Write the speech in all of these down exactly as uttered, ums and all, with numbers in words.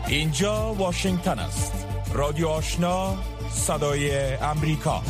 اینجا واشنگتن است. رادیو آشنا، صدای امریکا.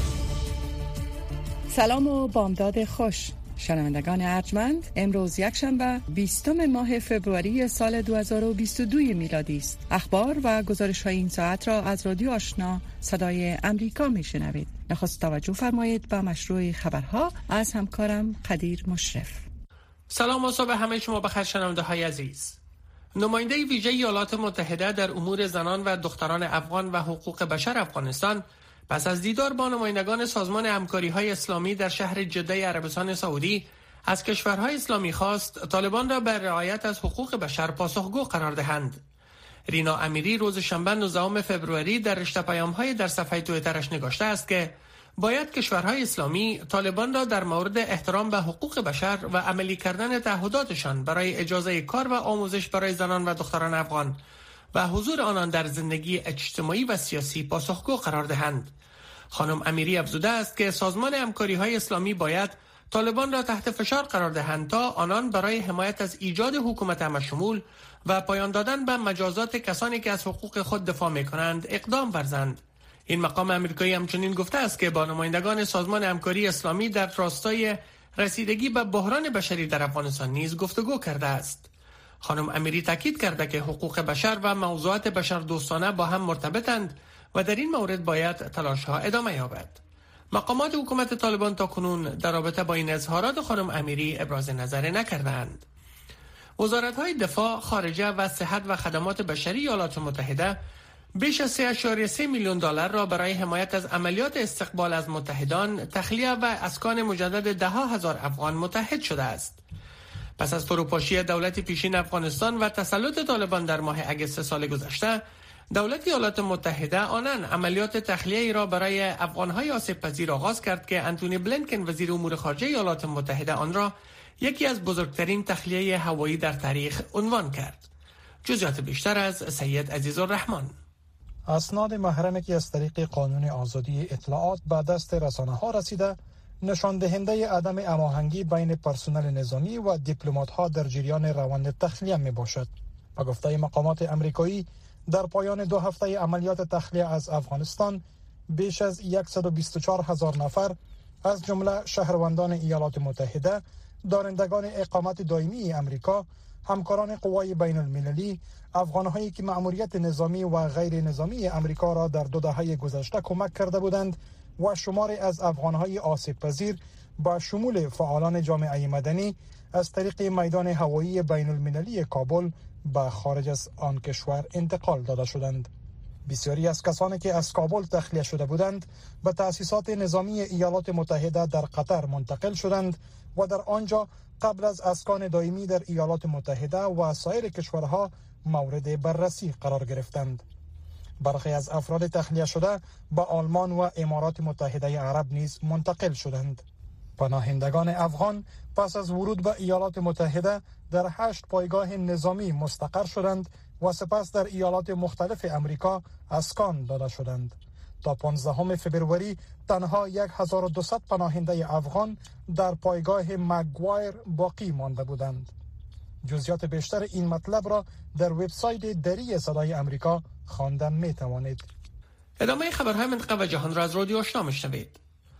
سلام و بامداد خوش شنوندگان ارجمند. امروز یکشنبه بیستم ماه فوریه سال دو هزار و بیست و دو میلادی است. اخبار و گزارش های این ساعت را از رادیو آشنا صدای امریکا میشنوید. نخست توجه فرمایید به مشروع خبرها از همکارم قدیر مشرف. سلام و صبح همه شما بخیر شنونده های عزیز. نماینده ویژه ایالات متحده در امور زنان و دختران افغان و حقوق بشر افغانستان پس از دیدار با نمایندگان سازمان همکاری‌های اسلامی در شهر جده عربستان سعودی از کشورهای اسلامی خواست طالبان را بر رعایت از حقوق بشر پاسخگو قرار دهند. رینا امیری روز شنبه نوزدهم فوریه در رشته پیام‌های در صفحه توییترش نگاشته است که باید کشورهای اسلامی طالبان را در مورد احترام به حقوق بشر و عملی کردن تعهداتشان برای اجازه کار و آموزش برای زنان و دختران افغان و حضور آنان در زندگی اجتماعی و سیاسی پاسخگو قرار دهند. خانم امیری افزوده است که سازمان همکاری‌های اسلامی باید طالبان را تحت فشار قرار دهند تا آنان برای حمایت از ایجاد حکومت همشمول و پایان دادن به مجازات کسانی که از حقوق خود دفاع می‌کنند اقدام ورزند. این مقام امریکایی همچنین گفته است که با نمایندگان سازمان همکاری اسلامی در راستای رسیدگی به بحران بشری در افغانستان نیز گفتگو کرده است. خانم امیری تاکید کرده که حقوق بشر و موضوعات بشر دوستانه با هم مرتبطند و در این مورد باید تلاش‌ها ادامه یابد. مقامات حکومت طالبان تاکنون در رابطه با این اظهارات خانم امیری ابراز نظر نکردند. وزارت‌های دفاع، خارجه و صحت و خدمات بشری ایالات متحده بیش از سه ممیز سه میلیون دلار را برای حمایت از عملیات استقبال از متحدان، تخلیه و اسکان مجدد ده ها هزار افغان متحد شده است. پس از فروپاشی دولت پیشین افغانستان و تسلط طالبان در ماه اگست سال گذشته، دولت ایالات متحده آنن عملیات تخلیه را برای افغان‌های آسیب پذیر آغاز کرد که انتونی بلینکن وزیر امور خارجه ایالات متحده آن را یکی از بزرگترین تخلیه هوایی در تاریخ عنوان کرد. جزئیات بیشتر از سید عزیزالرحمن. اسناد محرمی که از طریق قانون آزادی اطلاعات به دست رسانه‌ها رسیده نشان دهنده عدم هماهنگی بین پرسنل نظامی و دیپلمات‌ها در جریان روند تخلیه میباشد. به گفته مقامات امریکایی در پایان دو هفته عملیات تخلیه از افغانستان بیش از صد و بیست و چهار هزار نفر از جمله شهروندان ایالات متحده، دارندگان اقامت دائمی امریکا، همکاران قوای بین المللی، افغان‌هایی که مأموریت نظامی و غیر نظامی امریکا را در دو دهه گذشته کمک کرده بودند و شماری از افغان‌های آسیب پذیر با شمول فعالان جامعه مدنی از طریق میدان هوایی بین المللی کابل به خارج از آن کشور انتقال داده شدند. بسیاری از کسانی که از کابل تخلیه شده بودند به تأسیسات نظامی ایالات متحده در قطر منتقل شدند و در آنجا قبل از اسکان دائمی در ایالات متحده و سایر کشورها مورد بررسی قرار گرفتند. برخی از افراد تخلیه شده به آلمان و امارات متحده عرب نیز منتقل شدند. پناهندگان افغان پس از ورود به ایالات متحده در هشت پایگاه نظامی مستقر شدند و سپس در ایالات مختلف امریکا اسکان داده شدند. تا پانزدهم فوریه تنها هزار و دویست پناهنده افغان در پایگاه مگوایر باقی مانده بودند. جزئیات بیشتر این مطلب را در وبسایت دری صدای امریکا خواندن می توانید. ادامه خبرهای منطقه و جهان را از رادیو آشنا میشنوید.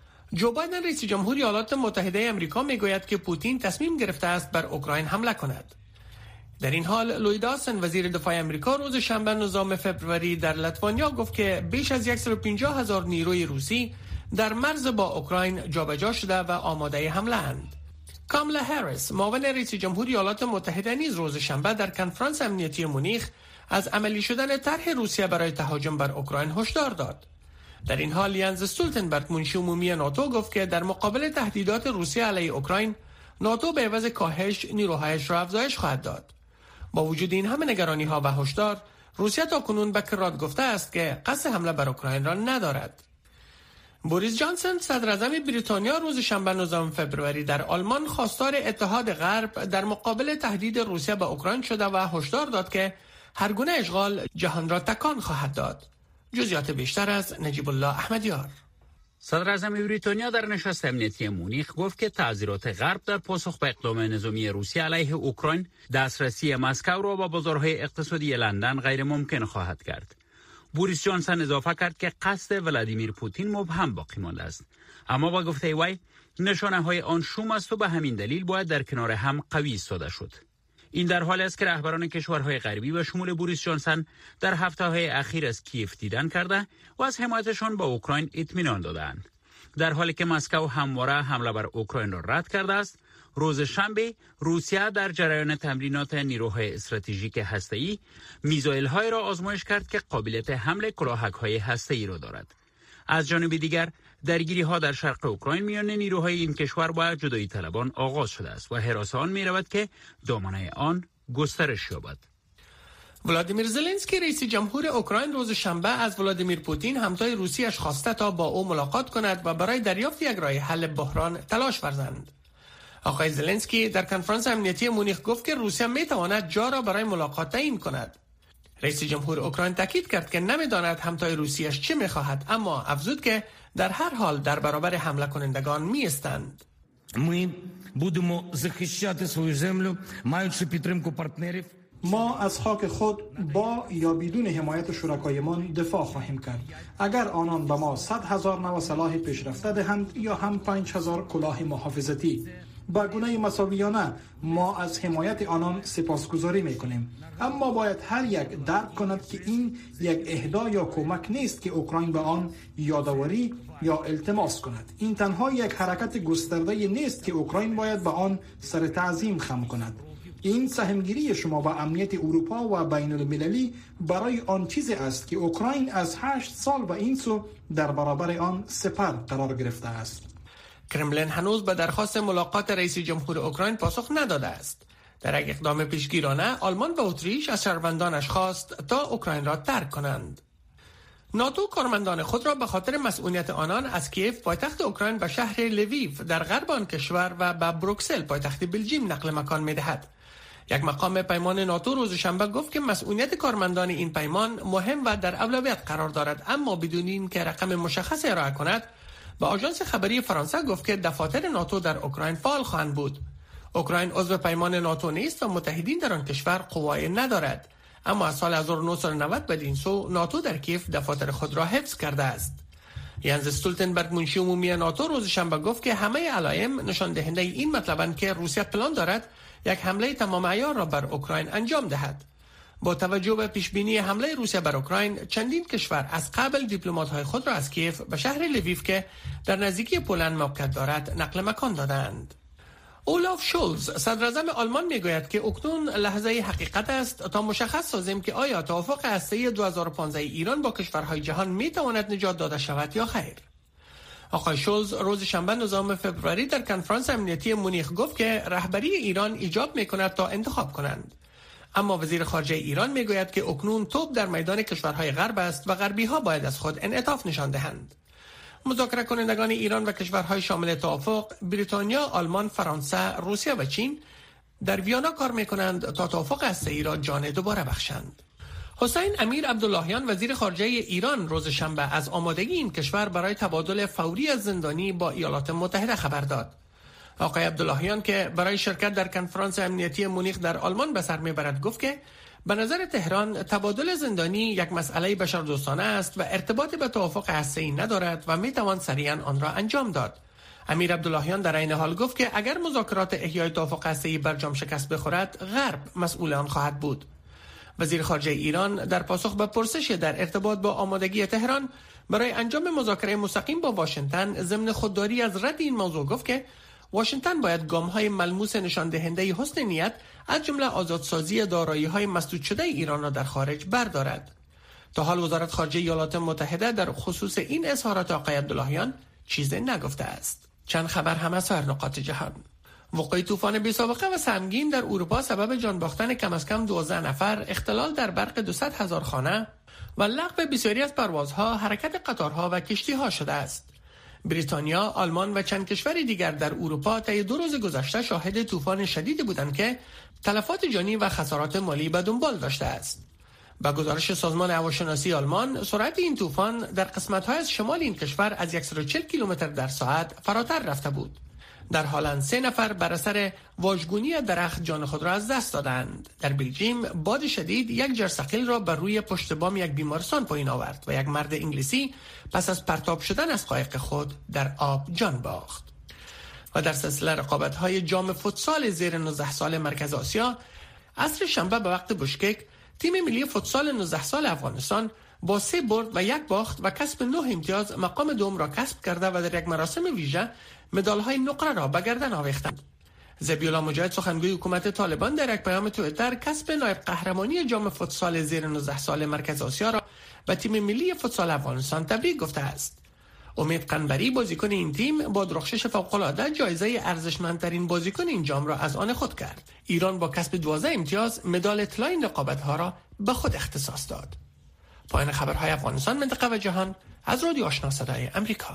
جو بایدن رئیس جمهوری ایالات متحده آمریکا میگوید که پوتین تصمیم گرفته است بر اوکراین حمله کند. در این حال لوید آستن وزیر دفاع آمریکا روز شنبه نوزدهم فوریه در لتوانیا گفت که بیش از صد و پنجاه هزار نیروی روسی در مرز با اوکراین جابجا شده و آماده حمله اند. کاملا هریس معاون رئیس جمهوری ایالات متحده نیز روز شنبه در کنفرانس امنیتی مونیخ از عملی شدن طرح روسیه برای تهاجم بر اوکراین هشدار داد. در این حال ینز استولتنبرگ منشی عمومی ناتو گفت که در مقابل تهدیدات روسیه علیه اوکراین ناتو به عوض کاهش نیروهایش را افزایش خواهد داد. با وجود این همه نگرانی‌ها و هشدار، روسیه تاکنون به کرات گفته است که قصد حمله بر اوکراین را ندارد. بوریس جانسون صدر اعظم بریتانیا روز شنبه نوزدهم فوریه در آلمان خواستار اتحاد غرب در مقابل تهدید روسیه به اوکراین شده و هشدار داد که هر گونه اشغال جهان را تکان خواهد داد. جزئیات بیشتر از نجیب الله احمدیار. صدر اعظم بریتانیا در نشست امنیتی مونیخ گفت که تعذیرات غرب در پاسخ به اقدام نظامی روسیه علیه اوکراین دسترسی مسکو را با بازارهای اقتصادی لندن غیر ممکن خواهد کرد. بوریس جانسن اضافه کرد که قصد ولادیمیر پوتین مبهم باقی مانده است، اما با گفته وی نشانه های آن شوم است و به همین دلیل باید در کنار هم قوی ایستاده شد. این در حالی است که رهبران کشورهای غربی به شمول بوریس جانسن در هفته‌های اخیر از کیف دیدن کرده و از حمایتشان به اوکراین اطمینان دادند. در حالی که مسکو همواره حمله بر اوکراین را رد کرده است، روز شنبه روسیه در جریان تمرینات نیروهای استراتژیک هسته‌ای میزایل‌های را آزمایش کرد که قابلیت حمل کلاهک‌های هسته‌ای را دارد. از جانب دیگر درگیری‌ها در شرق اوکراین میان نیروهای این کشور با جدایی طلبان آغاز شده است و هراس آن می‌رود که دامنه آن گسترش یابد. ولادیمیر زلنسکی رئیس جمهور اوکراین روز شنبه از ولادیمیر پوتین همتای روسیش خواسته تا با او ملاقات کند و برای دریافت یک راه حل بحران تلاش ورزند. آقای زلنسکی در کنفرانس امنیتی مونیخ گفت که روسیه می‌تواند جا را برای ملاقات تعیین کند. رئیس جمهور اوکراین تاکید کرد که نمی‌داند همتای روسیش چه می‌خواهد، اما افزود که در هر حال در برابر حمله کنندگان می‌ایستند. Ми будемо захищати свою землю, маючи підтримку партнерів. ما از خاک خود با یا بدون حمایت شرکایمان دفاع خواهیم کرد. اگر آنان به ما صد هزار نوع سلاح پیشرفته دهند یا هم پنج هزار کلاه محافظتی، با گونه مساویانه ما از حمایت آنان سپاسگزاری میکنیم. اما باید هر یک درک کند که این یک اهدا یا کمک نیست که اوکراین به آن یادآوری یا التماس کند. این تنها یک حرکت گسترده نیست که اوکراین باید به آن سر تعظیم خم کند. این سهمگیری شما با امنیت اروپا و بین المللی برای آن چیزی است که اوکراین از هشت سال به این سو در برابر آن سپر قرار گرفته است. کرملین هنوز به درخواست ملاقات رئیس جمهور اوکراین پاسخ نداده است. در یک اقدام پیشگیرانه آلمان و اتریش از شهروندانش خواست تا اوکراین را ترک کنند. ناتو کارمندان خود را به خاطر مسئولیت آنان از کیف پایتخت اوکراین به شهر لویو در غرب آن کشور و به بروکسل پایتخت بلژیم نقل مکان می‌دهد. یک مقام پیمان ناتو روز شنبه گفت که مسئولیت کارمندان این پیمان مهم و در اولویت قرار دارد، اما بدون اینکه رقم مشخص ارائه کند، به آژانس خبری فرانسه گفت که دفاتر ناتو در اوکراین فعال خواهند بود. اوکراین عضو پیمان ناتو نیست و متحدین در آن کشور قوای ندارد، اما از سال هزار و نهصد و نود بدین سو ناتو در کیف دفاتر خود را حفظ کرده است. ینز استولتنبرگ منشی عمومی ناتو روز شنبه گفت که همه علائم نشان دهنده این مطلبند که روسیه پلان دارد یک حمله تمام عیار را بر اوکراین انجام دهد. با توجه به پیشبینی حمله روسیه بر اوکراین، چندین کشور از قبل دیپلمات‌های خود را از کیف به شهر لویو که در نزدیکی پولند موقعیت دارد نقل مکان دادند. اولاف شولز صدر اعظم آلمان میگوید که اکنون لحظه حقیقت است تا مشخص سازیم که آیا توافق هسته‌ای دو هزار و پانزده ایران با کشورهای جهان میتواند نجات داده شود یا خیر. آقای شولز روز شنبه نهم فوریه در کنفرانس امنیتی مونیخ گفت که رهبری ایران ایجاب میکند تا انتخاب کنند. اما وزیر خارجه ایران میگوید که اکنون توپ در میدان کشورهای غرب است و غربی‌ها باید از خود انعطاف نشان دهند. مذاکره کنندگان ایران و کشورهای شامل توافق، بریتانیا، آلمان، فرانسه، روسیه و چین در ویانا کار میکنند تا توافق هسته‌ای را جان دوباره بخشند. حسین امیر عبداللهیان وزیر خارجه ایران روز شنبه از آمادگی این کشور برای تبادل فوری از زندانی با ایالات متحده خبر داد. آقای عبداللهیان که برای شرکت در کنفرانس امنیتی مونیخ در آلمان به سر میبرد گفت که به نظر تهران تبادل زندانی یک مسئله بشردوستانه است و ارتباطی به توافق هسته‌ای ندارد و میتوان سریعا آن را انجام داد. امیر عبداللهیان در این حال گفت که اگر مذاکرات احیای توافق هسته‌ای برجام شکست بخورد، غرب مسئول آن خواهد بود. وزیر خارجه ایران در پاسخ به پرسش در ارتباط با آمادگی تهران برای انجام مذاکره مستقیم با واشنگتن ضمن خودداری از رد این موضوع گفت که واشنگتن باید گام‌های ملموس نشان دهنده حسن نیت از جمله آزادسازی دارایی‌های مسدود شده ایران را در خارج بردارد. تا حال وزارت خارجه ایالات متحده در خصوص این اظهارات آقای عبداللهیان چیزی نگفته است. چند خبر هم از هر نقاط جهان. وقوع طوفان بی‌سابقه و سهمگین در اروپا سبب جان باختن کم از کم دوازده نفر، اختلال در برق دویست هزار خانه و لغو بسیاری از پروازها، حرکت قطارها و کشتی‌ها شده است. بریتانیا، آلمان و چند کشور دیگر در اروپا طی دو روز گذشته شاهد طوفان شدیدی بودند که تلفات جانی و خسارات مالی به دنبال داشته است. با گزارش سازمان هواشناسی آلمان، سرعت این طوفان در قسمت‌های از شمال این کشور از صد و چهل کیلومتر در ساعت فراتر رفته بود. در هلند سه نفر بر اثر واژگونی درخت جان خود را از دست دادند. در بلژیم باد شدید یک جرثقیل را بر روی پشت بام یک بیمارستان پایین آورد و یک مرد انگلیسی پس از پرتاب شدن از قایق خود در آب جان باخت. و در سلسله رقابت‌های جام فوتسال زیر نوزده سال مرکز آسیا، عصر شنبه به وقت بشکک، تیم ملی فوتسال نوزده سال افغانستان با سه برد و یک باخت و کسب نه امتیاز مقام دوم را کسب کرده و در یک مراسم ویژه مدال‌های نقره را به گردن آویختند. ذبیح‌الله مجاهد، سخنگوی حکومت طالبان، در یک پیام توییتر کسب نایب قهرمانی جام فوتسال زیر نوزده سال مرکز آسیا را به تیم ملی فوتسال افغانستان تبریک گفته است. امید قنبری، بازیکن این تیم، با درخشش فوق‌العاده جایزه ارزشمندترین بازیکن این جام را از آن خود کرد. ایران با کسب دوازده امتیاز مدال طلای رقابت‌ها را به خود اختصاص داد. پایان خبرهای افغانستان، منطقه و جهان از رادیو آشنا صدای امریکا.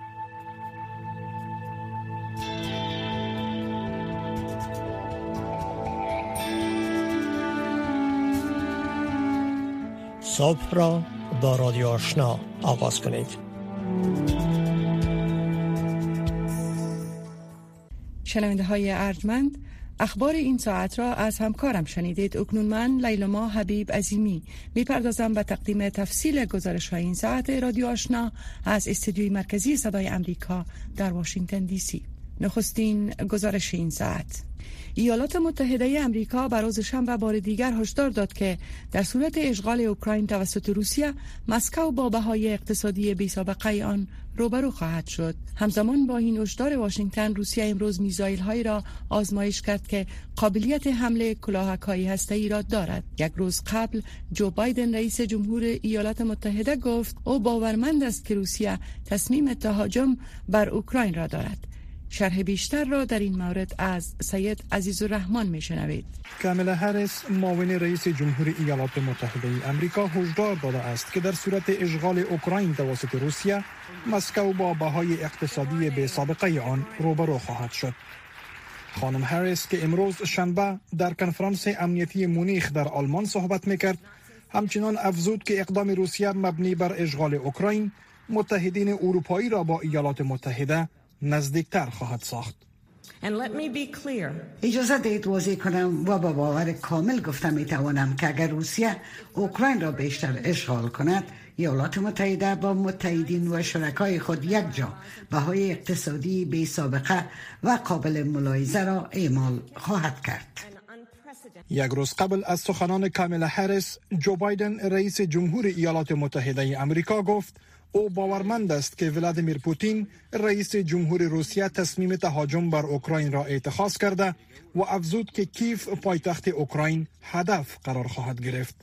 صبح را با رادیو آشنا آغاز کنید. شنونده های ارجمند، اخبار این ساعت را از همکارم شنیدید. اکنون من لیلما حبیب عظیمی میپردازم به تقدیم تفصیل گزارش های این ساعت رادیو آشنا از استودیوی مرکزی صدای امریکا در واشنگتن دی سی. نخستین گزارش این ساعت: ایالات متحده امریکا بر روز شنبه بار دیگر هشدار داد که در صورت اشغال اوکراین توسط روسیه، مسکو با بهای اقتصادی بی‌سابقه آن روبرو خواهد شد. همزمان با این هشدار، واشنگتن روسیه امروز میزایل‌هایی را آزمایش کرد که قابلیت حمله کلاهک‌های هسته‌ای را دارد. یک روز قبل جو بایدن رئیس جمهور ایالات متحده گفت او باورمند است که روسیه تصمیم تهاجم بر اوکراین را دارد. شرح بیشتر را در این مورد از سید عزیزالرحمن میشنوید. کاملا هریس، معاون رئیس جمهور ایالات متحده آمریکا، هشدار داده است که در صورت اشغال اوکراین توسط روسیه، مسکو با بهای اقتصادی بی سابقه آن روبرو خواهد شد. خانم هریس که امروز شنبه در کنفرانس امنیتی مونیخ در آلمان صحبت میکرد، همچنان افزود که اقدام روسیه مبنی بر اشغال اوکراین متحدین اروپایی را با ایالات متحده نزدیکتر خواهد ساخت. اجازه دهید واضح کنم و با باور کامل گفتم میتوانم که اگر روسیه اوکراین را بیشتر اشغال کند، ایالات متحده با متحدین و شرکای خود یک جا بهای اقتصادی بی سابقه و قابل ملاحظه را اعمال خواهد کرد. یک روز قبل از سخنان کاملا هریس، جو بایدن رئیس جمهور ایالات متحده آمریکا گفت او باورمند است که ولادیمیر پوتین رئیس جمهور روسیه تصمیم تهاجم بر اوکراین را اتخاذ کرده و افزود که کیف پایتخت اوکراین هدف قرار خواهد گرفت.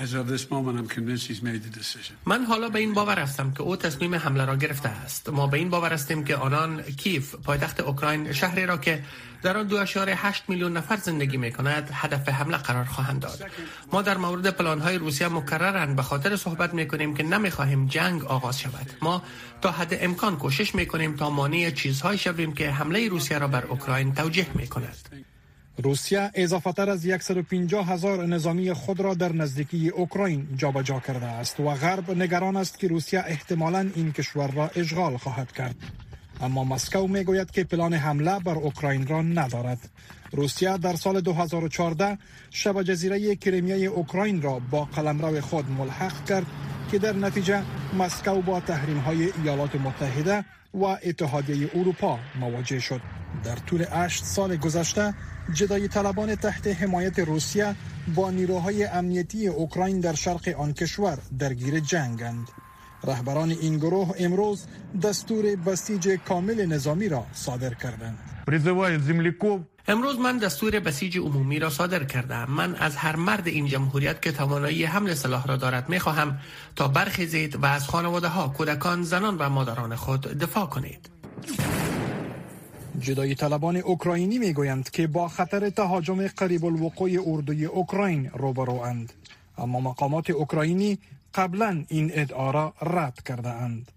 من حالا به این باور هستم که او تصمیم حمله را گرفته است. ما به این باور هستیم که آنان کیف پایتخت اوکراین، شهری را که در آن دو اشاره هشت میلیون نفر زندگی می کند، هدف حمله قرار خواهند داد. ما در مورد پلان‌های روسیه مکرراً به خاطر صحبت می کنیم که نمی خواهیم جنگ آغاز شود. ما تا حد امکان کوشش می کنیم تا مانع چیزهایی شویم که حمله روسیه را بر اوکراین توجیه می کند. روسیه اضافه تر از صد و پنجاه هزار نظامی خود را در نزدیکی اوکراین جابجا کرده است و غرب نگران است که روسیه احتمالاً این کشور را اشغال خواهد کرد. اما مسکو میگوید که پلان حمله بر اوکراین را ندارد. روسیه در سال دو هزار و چهارده شبه جزیره کریمیای اوکراین را با قلمرو خود ملحق کرد که در نتیجه مسکو با تحریم‌های ایالات متحده و اتحادیه اروپا مواجه شد. در طول هشت سال گذشته، جدایی طلبان تحت حمایت روسیه با نیروهای امنیتی اوکراین در شرق آن کشور درگیر جنگند. رهبران این گروه امروز دستور بسیج کامل نظامی را صادر کردند. امروز من دستور بسیج عمومی را صادر کردم. من از هر مرد این جمهوریت که توانایی حمل سلاح را دارد می خواهم تا برخیزید و از خانواده ها، کودکان، زنان و مادران خود دفاع کنید. جدایی طلبان اوکراینی می گویند که با خطر تهاجم قریب الوقوع اردوی اوکراین روبروند، اما مقامات اوکراینی قبلا این ادعا را رد کرده اند.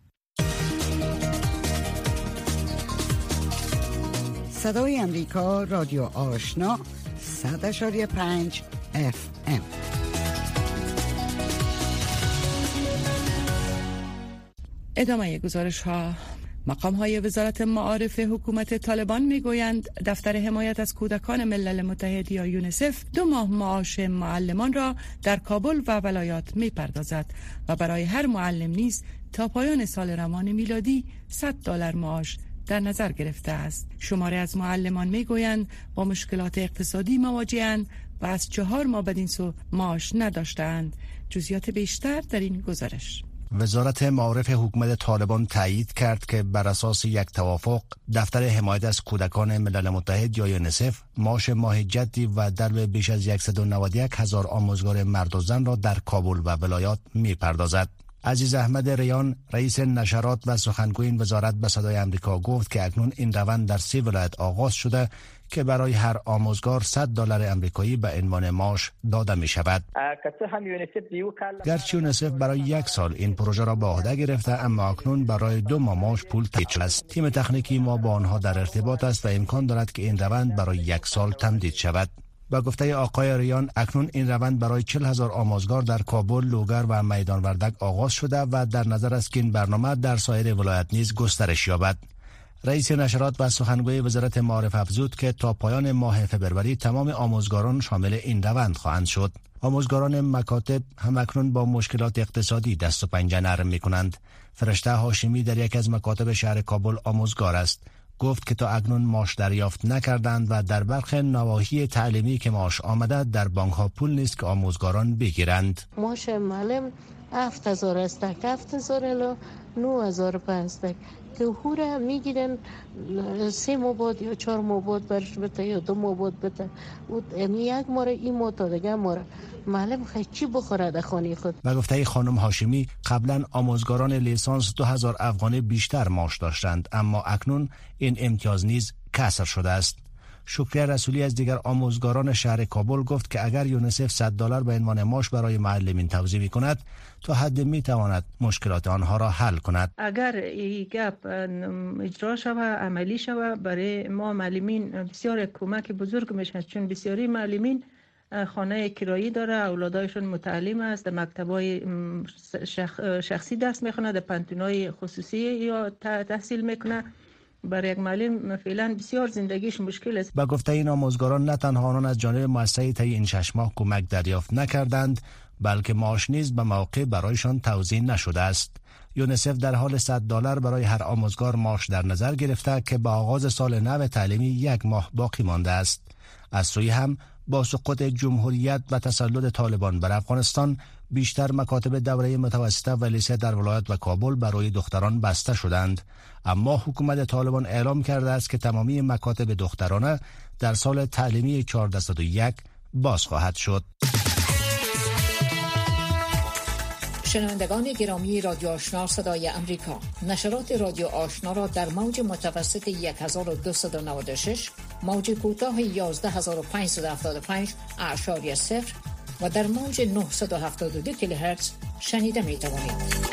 صدای امریکا، رادیو آشنا، صد و پنج اف ام. ادامه گزارش ها. مقام های وزارت معارف حکومت طالبان می گویند دفتر حمایت از کودکان ملل متحد یا یونیسف دو ماه معاش معلمان را در کابل و ولایات می پردازد و برای هر معلم نیز تا پایان سال روان میلادی صد دلار معاش در نظر گرفته است. شماره از معلمان می گویند با مشکلات اقتصادی مواجه‌اند و از چهار ماه بدین سو معاش نداشتند. جزئیات بیشتر در این گزارش. وزارت معارف حکومت طالبان تایید کرد که بر اساس یک توافق دفتر حمایت از کودکان ملل متحد یا یونیسف معاش ماه جدی و در بیش از صد و نود و یک هزار آموزگار مرد و زن را در کابل و ولایات می پردازد. عزیز احمد ریان رئیس نشرات و سخنگوی این وزارت به صدای آمریکا گفت که اکنون این روند در سی ولایت آغاز شده که برای هر آموزگار صد دلار آمریکایی به عنوان معاش داده می شود. گرچه یونیسف برای یک سال این پروژه را به عهده گرفته، اما اکنون برای دو ماه معاش پول تایید شده است. تیم تکنیکی ما با آنها در ارتباط است و امکان دارد که این روند برای یک سال تمدید شود. با گفته آقای ریان اکنون این روند برای چهل هزار آموزگار در کابل، لوگر و میدان وردک آغاز شده و در نظر است که این برنامه در سایر ولایت نیز گسترش یابد. رئیس نشرات و سخنگوی وزارت معارف افزود که تا پایان ماه فوریه تمام آموزگاران شامل این روند خواهند شد. آموزگاران مکاتب هم اکنون با مشکلات اقتصادی دست و پنجه نرم می کنند. فرشته هاشمی در یک از مکاتب شهر کابل آموزگار است. گفت که تا اکنون معاش دریافت نکردند و در برخی نواحی تعلیمی که معاش آمده در بانک ها پول نیست که آموزگاران بگیرند. معاش معلم هفت هزار است، هفت هزار الی نه هزار پنجصد که هوره میگیرن سه ماه بعد یا چهار ماه بعد برش بده یا دو ماه بعد بده. یک ماره این ماه تا دیگه ماره معلم خیلی چی بخوره در خانه خود. و گفته خانم هاشمی قبلا آموزگاران لیسانس دو هزار افغانی بیشتر معاش داشتند، اما اکنون این امتیاز نیز کسر شده است. شکریه رسولی از دیگر آموزگاران شهر کابل گفت که اگر یونیسف صد دلار به عنوان معاش برای معلمین توزیع کند تا حد می تواند مشکلات آنها را حل کند. اگر این گپ اجرا شود، عملی شود، برای ما معلمین بسیار کمک بزرگ میشه، چون بسیاری معلمین خانه کرایی داره، اولادایشون متعلم است، در مکتبای شخ... شخصی درس میخونه، در پانتونای خصوصی یا تحصیل میکنه. برای یک معلم فعلا بسیار زندگیش مشکل است. با گفته این آموزگاران نه تنها آنان از جانب مؤسسه طی این شش ماه کمک دریافت نکردند، بلکه معاش نیز به موقع برایشان توزیع نشده است. یونیسف در حال صد دلار برای هر آموزگار معاش در نظر گرفته که با آغاز سال نو تعلیمی یک ماه باقی مانده است. از سوی هم با سقوط جمهوریت و تسلط طالبان بر افغانستان بیشتر مکاتب دوره متوسطه و لیسه در ولایت و کابل برای دختران بسته شدند، اما حکومت طالبان اعلام کرده است که تمامی مکاتب دخترانه در سال تعلیمی چهارده صد و یک باز خواهد شد. شنوندگان گرامی رادیو آشنا صدای امریکا، نشرات رادیو آشنا را در موج متوسط دوازده صد و نود و شش، موج کوتاه یازده هزار و پانصد و هفتاد و پنج اعشاری صفر و در موج نهصد و هفتاد و دو کیلوهرتز شنیده می توانید.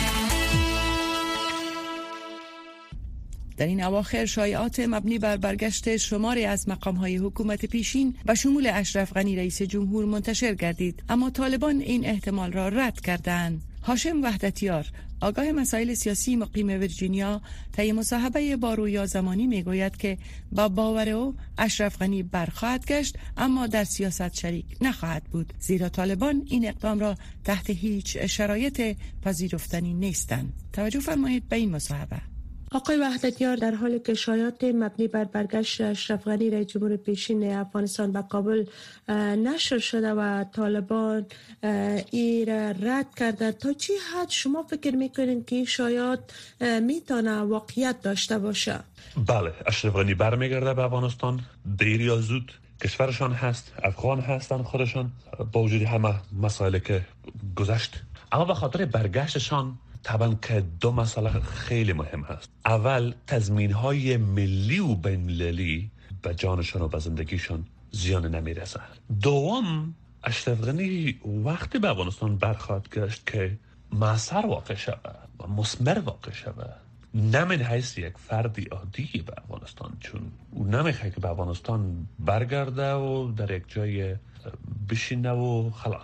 در این اواخر شایعات مبنی بر برگشت شماری از مقام‌های حکومت پیشین و شمول اشرف غنی رئیس جمهور منتشر گردید، اما طالبان این احتمال را رد کردند. هاشم وحدتیار، آگاه مسائل سیاسی مقیم ویرجینیا، طی مصاحبه با رویا زمانی میگوید که با باور او اشرف غنی برخواهد گشت، اما در سیاست شریک نخواهد بود، زیرا طالبان این اقدام را تحت هیچ شرایط پذیرفتنی نیستند. توجه فرمایید به این مصاحبه. آقای وحدتیار، در حالی که شایعات مبنی بر برگشت اشرف غنی رئیس جمهور پیشین افغانستان به کابل نشر شده و طالبان این را رد کرده، تا چی حد شما فکر میکنید که این شایعات میتونه واقعیت داشته باشه؟ بله، اشرف غنی برمیگرده به افغانستان دیر یا زود. کشورشان هست، افغان هستن خودشان با وجود همه مسائلی که گذشت، اما به خاطر برگشتشان طبعا که دو مسئله خیلی مهم هست. اول، تضمین‌های ملی و بین‌المللی به جانشان و به زندگیشان زیان نمیرسه. دوم، اشرف غنی وقتی به افغانستان برخواهد گشت که مؤثر واقع شود و مثمر واقع شود، نه من حیث یک فردی عادی به افغانستان، چون او نمیخواد که به افغانستان برگرده و در یک جای بشینه و خلاص.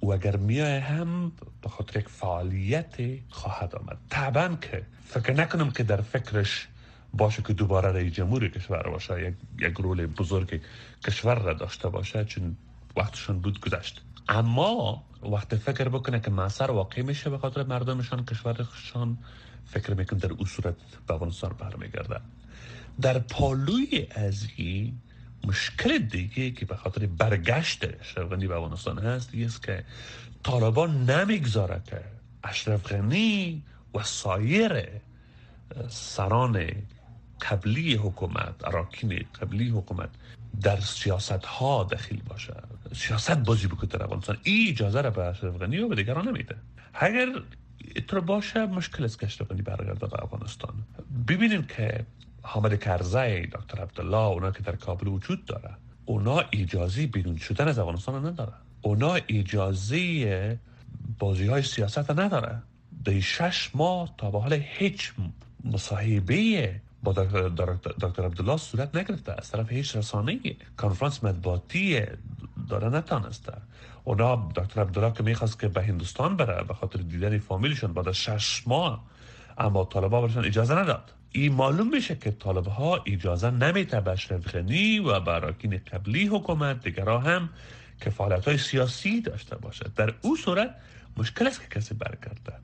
و اگر میای هم به خاطر یک فعالیت خواهد آمد. طبعا که فکر نکنم که در فکرش باشه که دوباره رئیس جمهور کشور باشه، یک, یک رول بزرگ کشور را داشته باشه، چون وقتشون بود گذشت. اما وقت فکر بکنه که معصر واقع میشه به خاطر مردمشان، کشورشان، فکر میکنم در اون صورت به افغانستان برمیگرده. در پالوی از این مشکل دیگه که به خاطر برگشت اشرف غنی به افغانستان هست است که طالبان نمیگذاره که اشرف غنی و سایر سران قبلی حکومت، اراکین قبلی حکومت در سیاست ها دخیل باشه، سیاست بازی بکنه در افغانستان. این اجازه را به اشرف غنی و به دیگران نمیده. اگر اینطور باشه مشکل است که اشرف غنی برگرده به افغانستان. ببینیم که حامد کرزی، دکتر عبدالله، اونا که در کابل وجود داره، اونا اجازه بیرون شدن از افغانستان داره، اونا اجازه بازی های سیاست نداره. در شش ماه تا به حال هیچ مصاحبه با دکتر عبدالله صورت نگرفته، از طرف هیچ رسانه‌ای کنفرانس مطبوعاتی داره نتانسته. اونا دکتر عبدالله که میخواست که به هندوستان بره به خاطر دیدن فامیلشون بعد از شش ماه، اما طالبان برشان اجازه نداد. این معلوم میشه که طالبها اجازه نمیده به اشرف غنی و به اراکین قبلی حکومت دیگرها هم که فعالیت‌های سیاسی داشته باشه. در اون صورت مشکل است که کسی برگرده.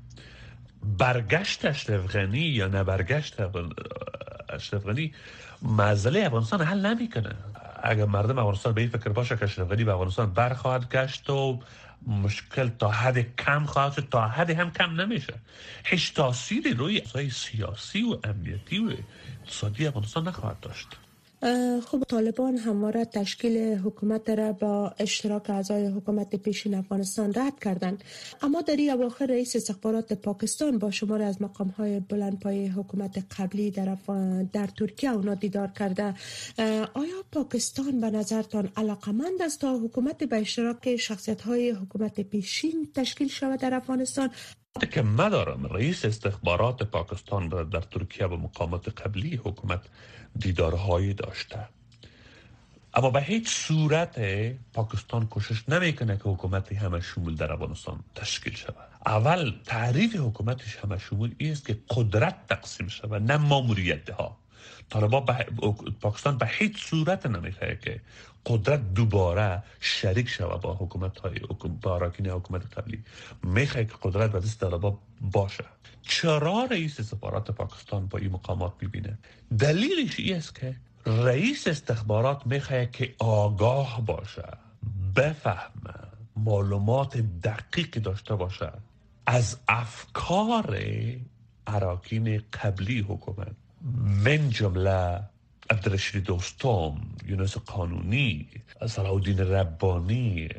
برگشت اشرف غنی یا نه برگشت اشرف غنی مسئله افغانستان حل نمیکنه. اگر مردم افغانستان به این فکر باشه که اشرف غنی به افغانستان برخواهد گشت و مشکل تا حد کم خواهد شد، تا حد هم کم نمیشه. هیچ تأثیری روی اصلاح سیاسی و امنیتی و اقتصادی افغانستان نخواهد داشت. خب طالبان همواره تشکیل حکومت را با اشتراک اعضای حکومت پیشین افغانستان رد کردند، اما در این اواخر رئیس استخبارات پاکستان با شمار از مقام‌های بلندپایه حکومت قبلی در در ترکیه اونا دیدار کرده. آیا پاکستان به نظرتان علاقمند است تا حکومت به اشتراک شخصیت‌های حکومت پیشین تشکیل شود در افغانستان؟ که مدارم رئیس استخبارات پاکستان در ترکیه با مقامات قبلی حکومت دیدارهایی داشته، اما به هیچ صورت پاکستان کوشش نمیکنه که حکومت همه شمول در افغانستان تشکیل شود. اول تعریف حکومتش همه شمول است که قدرت تقسیم شود، نه ماموریت ها. طالبان به پاکستان به هیچ صورت نمیخواد که قدرت دوباره شریک شود با حکومت های با اراکین حکومت قبلی. میخواد که قدرت به دست طالبان باشه. چرا رئیس استخبارات پاکستان با این مقامات میبینه؟ دلیلش این است که رئیس استخبارات میخواد که آگاه باشه، بفهمه، معلومات دقیق داشته باشه از افکار اراکین قبلی حکومت، من جمله عبدالرشید دوستم، یونس قانونی، صلاح الدین ربانی،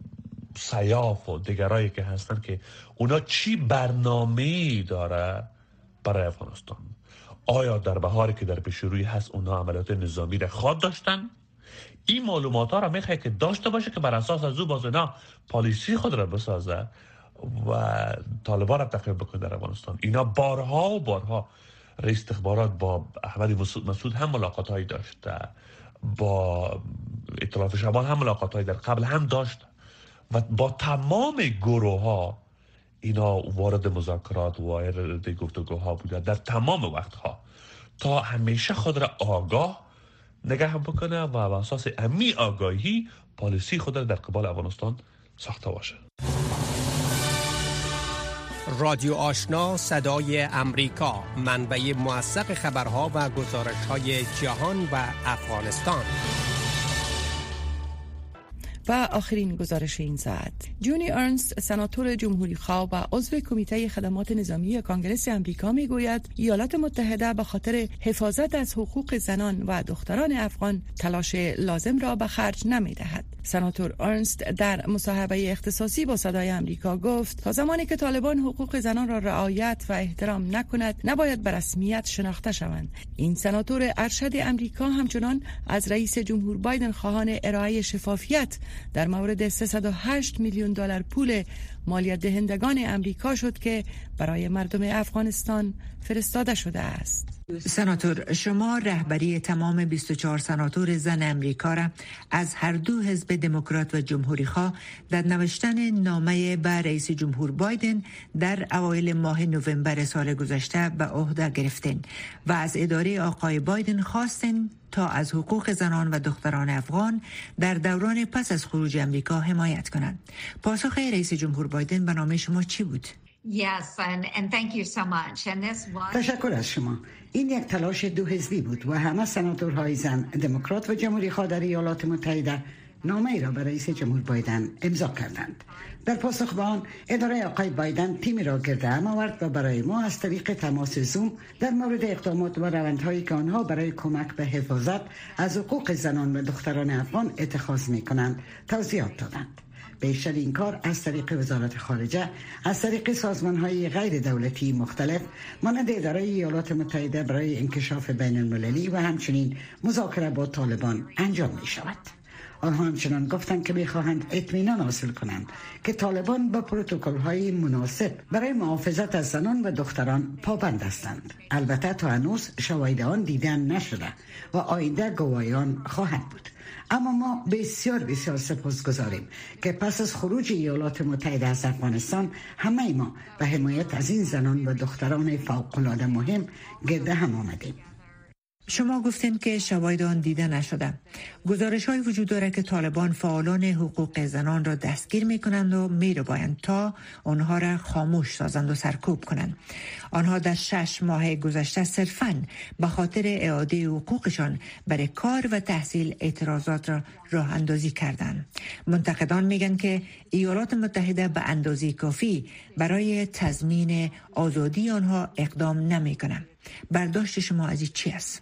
سیاف و دیگرایی که هستن که اونا چی برنامه‌ای داره برای افغانستان. آیا در بهاری که در پیش روی هست اونا عملیات نظامی را خواد داشتن؟ این معلومات ها را میخواد که داشته باشه که بر اساس از او باز اینا پالیسی خود را بسازه و طالبان را تخریب بکنه در افغانستان. اینا بارها و بارها رئیس استخبارات با احمد مسعود هم ملاقات هایی داشته، با ائتلاف شمال هم ملاقات هایی در قبل هم داشته و با تمام گروه ها اینا وارد مذاکرات و وارد گفتگوها بوده در تمام وقتها، تا همیشه خود را آگاه نگه بکنه و بر اساس امی آگاهی پالیسی خود را در قبال افغانستان ساخته باشه. رادیو آشنا صدای امریکا، منبع موثق خبرها و گزارش‌های جهان و افغانستان. و آخرین گزارش این ساعت، جونی ارنست، سناتور جمهوری خواه و عضو کمیته خدمات نظامی کانگرس امریکا میگوید ایالات متحده به خاطر حفاظت از حقوق زنان و دختران افغان تلاش لازم را به خرج نمی‌دهد. سناتور ارنست در مصاحبه اختصاصی با صدای امریکا گفت تا زمانی که طالبان حقوق زنان را رعایت و احترام نکند نباید به رسمیت شناخته شوند. این سناتور ارشد امریکا همچنان از رئیس جمهور بایدن خواهان ارائه شفافیت در مورد سیصد و هشت میلیون دلار پول مالیات دهندگان امریکا شد که برای مردم افغانستان فرستاده شده است. سناتور، شما رهبری تمام بیست و چهار سناتور زن امریکا را از هر دو حزب دموکرات و جمهوری خواه در نوشتن نامه به رئیس جمهور بایدن در اوایل ماه نوامبر سال گذشته به عهده گرفتین و از اداره آقای بایدن خواستین تا از حقوق زنان و دختران افغان در دوران پس از خروج امریکا حمایت کنند. پاسخ رئیس جمهور بایدن به نامه شما چی بود؟ Yes, and, and thank you so much. And this was... تشکر از شما. این یک تلاش دو حزبی بود و همه سناتورهای زن دموکرات و جمهوری خواه در ایالات متحده نامه ای را به رئیس جمهور بایدن امضا کردند. در پاسخ به آن اداره آقای بایدن تیمی را گرد هم آورد و برای ما از طریق تماس زوم در مورد اقدامات و روندهایی که آنها برای کمک به حفاظت از حقوق زنان و دختران افغان اتخاذ می کنند توضیحات دادند. بیشتر این کار از طریق وزارت خارجه، از طریق سازمان‌های غیر دولتی مختلف مانند اداره ایالات متحده برای انکشاف بین المللی و همچنین مذاکره با طالبان انجام می شود. آنها همچنان گفتند که می‌خواهند اطمینان حاصل کنند که طالبان با پروتکل‌های مناسب برای محافظت از زنان و دختران پابند هستند. البته تا هنوز شواهد آن دیدن نشده و آینده گواهان خواهند بود. اما ما بسیار بسیار سپاسگزاریم که پس از خروج ایالات متحده از افغانستان همه ما به حمایت از این زنان و دختران فوق‌العاده مهم گرد هم آمدیم. شما گفتین که شواهد آن دیده نشده. گزارش های وجود دارد که طالبان فعالان حقوق زنان را دستگیر می کنند و می رو باید تا آنها را خاموش سازند و سرکوب کنند. آنها در شش ماه گذشته صرفاً به خاطر اعاده حقوقشان برای کار و تحصیل اعتراضات را راه اندازی کردند. منتقدان میگن که ایالات متحده به اندازه کافی برای تضمین آزادی آنها اقدام نمی کنند. برداشت شما از این چی است؟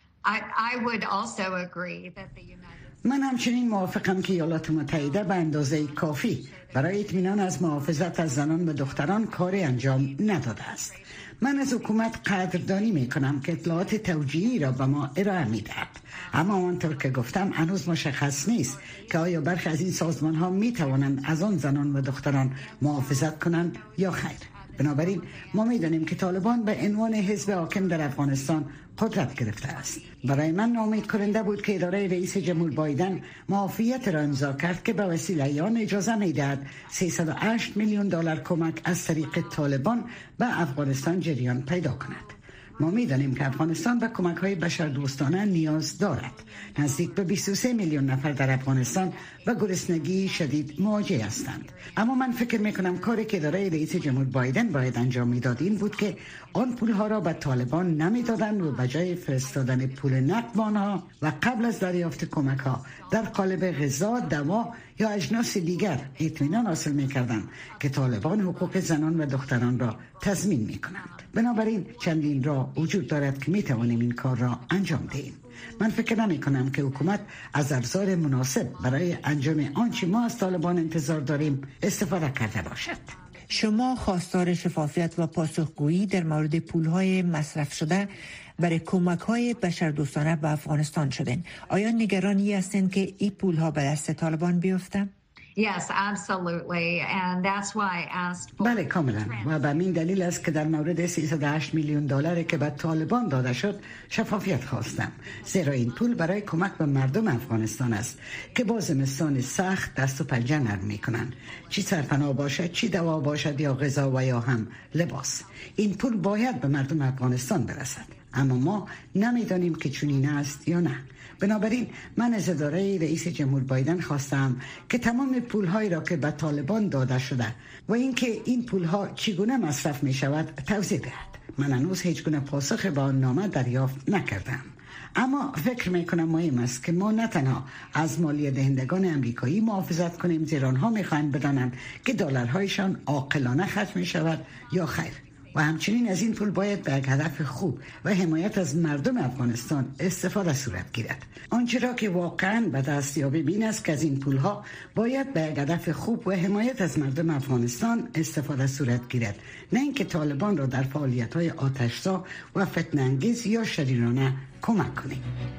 من همچنین موافقم که ایالات متحده به اندازه کافی برای اطمینان از محافظت از زنان و دختران کاری انجام نداده است. من از حکومت قدردانی می کنم که اطلاعات توجیهی را به ما ارائه می دهد. اما آنطور که گفتم هنوز مشخص نیست که آیا برخی از این سازمان ها می توانند از آن زنان و دختران محافظت کنند یا خیر. بنابراین ما می دانیم که طالبان به عنوان حزب حاکم در افغانستان قدرت گرفته است. برای من امید کننده بود که اداره رئیس جمهور بایدن معافیت را امضا کرد که به وسیله آن اجازه می دهد سیصد و هشت میلیون دلار کمک از طریق طالبان به افغانستان جریان پیدا کند. ما می دانیم که افغانستان به کمک های بشردوستانه نیاز دارد. نزدیک به بیست و سه میلیون نفر در افغانستان و گرسنگی شدید مواجه هستند. اما من فکر می کنم کاری که اداره رئیس جمهور بایدن باید انجام میداد این بود که آن پول ها را به طالبان نمیدادند و به جای فرستادن پول نقد به آنها و قبل از دریافت کمک ها در قالب غذا، دوا یا اجناس دیگر اطمینان حاصل می‌کردند که طالبان حقوق زنان و دختران را تضمین می‌کنند. بنابراین چندین راه وجود دارد که می‌توانیم این کار را انجام دهیم. من فکر نمی‌کنم که حکومت از ابزار مناسب برای انجام آنچه ما از طالبان انتظار داریم استفاده کرده باشد. شما خواستار شفافیت و پاسخگویی در مورد پول‌های مصرف شده برای کمک‌های بشردوستانه به افغانستان شدن. آیا نگرانی هستند که این پول‌ها به دست طالبان بیفته؟ Yes, absolutely. And that's why I asked for... بله کاملا و به این دلیل است که در مورد سیصد و هشت میلیون دلاری که به طالبان داده شد شفافیت خواستم، زیرا این پول برای کمک به مردم افغانستان است که با زمستان سخت دست و پنجه نرم میکنند، چی سرپناه باشد، چی دوا باشد یا غذا و یا هم لباس. این پول باید به مردم افغانستان برسد، اما ما نمیدانیم که چنین است یا نه. بنابراین من از اداره رئیس جمهور بایدن خواستم که تمام پول‌هایی را که به طالبان داده شده و اینکه این پول‌ها چگونه مصرف می شود توضیح دهد. من هنوز هیچ گونه پاسخ به آن نامه دریافت نکردم، اما فکر می کنم مهم است که ما نه تنها از مالی دهندگان امریکایی محافظت کنیم، زیرا آنها می خواهند بدانند که دلارهایشان عاقلانه خرج می شود یا خیر، و همچنین از این پول باید به یک هدف خوب و حمایت از مردم افغانستان استفاده صورت گیرد. آنچه را که واقعا به دستیابی بین است که از این پول ها باید به یک هدف خوب و حمایت از مردم افغانستان استفاده صورت گیرد، نه اینکه طالبان را در فعالیت های آتش‌زا و فتنه انگیز یا شریرانه کمک کنیم.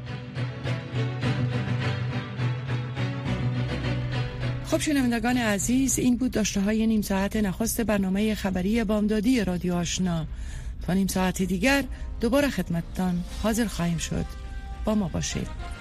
خب شنوندگان عزیز، این بود داشته های نیم ساعت نخست برنامه خبری بامدادی رادیو آشنا. تا نیم ساعت دیگر دوباره خدمتتان حاضر خواهیم شد. با ما باشید.